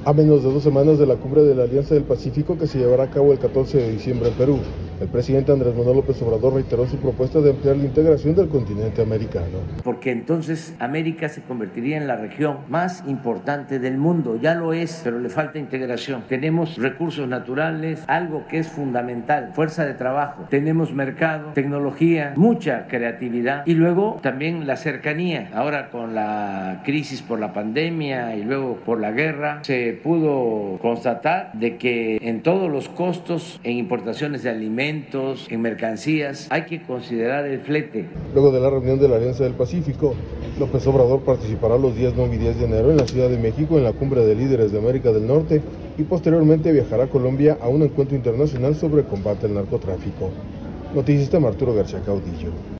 A menos de 2 semanas de la cumbre de la Alianza del Pacífico que se llevará a cabo el 14 de diciembre en Perú, el presidente Andrés Manuel López Obrador reiteró su propuesta de ampliar la integración del continente americano. Porque entonces América se convertiría en la región más importante del mundo, ya lo es, pero le falta integración. Tenemos recursos naturales, algo que es fundamental, fuerza de trabajo, tenemos mercado, tecnología, mucha creatividad y luego también la cercanía. Ahora con la crisis por la pandemia y luego por la guerra, se pudo constatar de que en todos los costos, en importaciones de alimentos, en mercancías, hay que considerar el flete. Luego de la reunión de la Alianza del Pacífico, López Obrador participará los días 9 y 10 de enero en la Ciudad de México en la Cumbre de Líderes de América del Norte y posteriormente viajará a Colombia a un encuentro internacional sobre combate al narcotráfico. Noticias de Arturo García Caudillo.